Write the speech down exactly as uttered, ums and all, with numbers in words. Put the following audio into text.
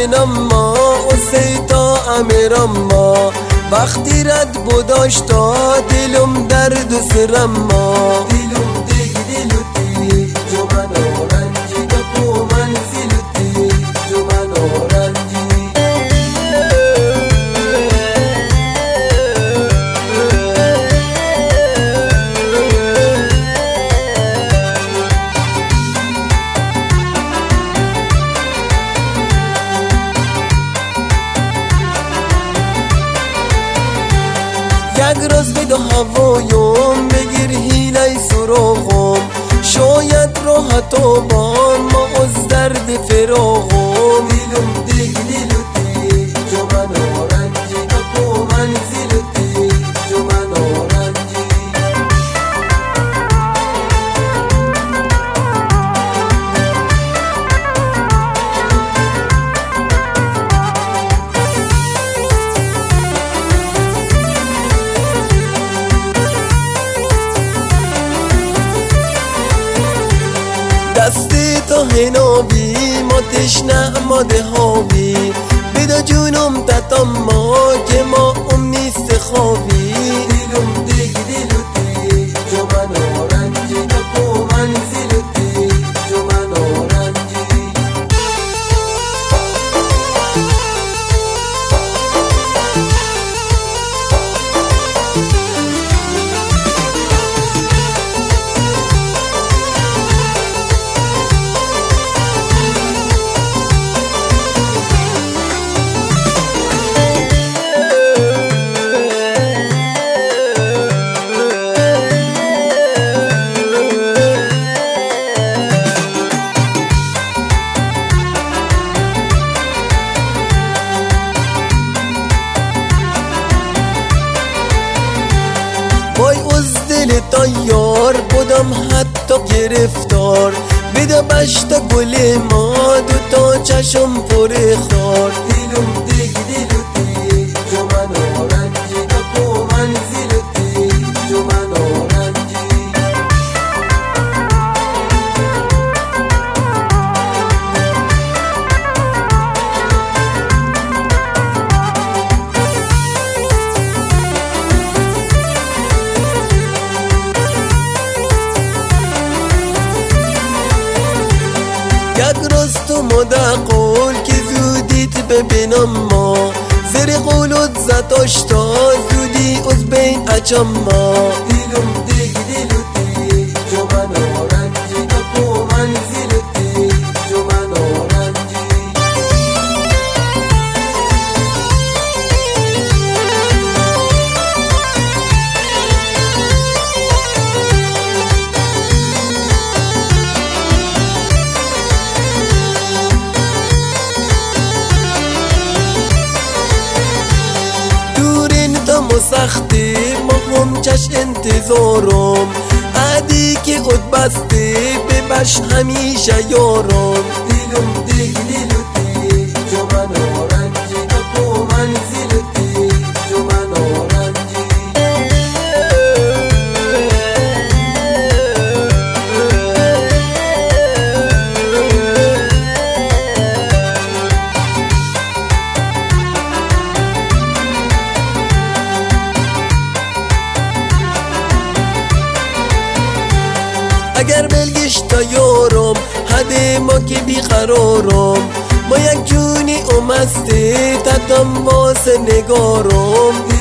ما و سیتا امیرم ما وقتی رد بوداشتا دلم درد و سرم ما دلم دیگ دلو تی جو من آرنجی دکو منزلو تی جو من آرنجی یک روز بده هوایم بگیر هیله سراغم شاید راحت آبان ما از درد فراغم دلم دیگ دلو تی جو من آرنجی دکو منزلو تی جو من آرنجی دستی تو هنابی ما تشنه ما دهابی بدا جونم تتم ما که ما ام نیست خوابی دلم دیگ دلو تی جو من آرنجی دکو منزلو تی جو من آرنجی وای از دل تیار بودم حتی گرفتار بده بشت گل ما دو تا چشم پر خار دلم دیگ دلو تی جو من آرنجی دکو منزلو تی جو من آرنجی یک روز تو مدقول که زودیت ببینم ما زیر قولت زداشتا زودی از بین اچم ما دلم دیگ دلو تی جو من آرنجی دکو منزلو تی جو من آرنجی سختی ما هم چش انتظارم عدی که اد بسته ببش همیشه یارم دلم دیگ دلو تی جو من آرنجی دکو منزلو تی جو من آرنجی اگر بلگش تا یارم حده ما که بیقرارم ما یک جونی اومسته تتم واسه نگارم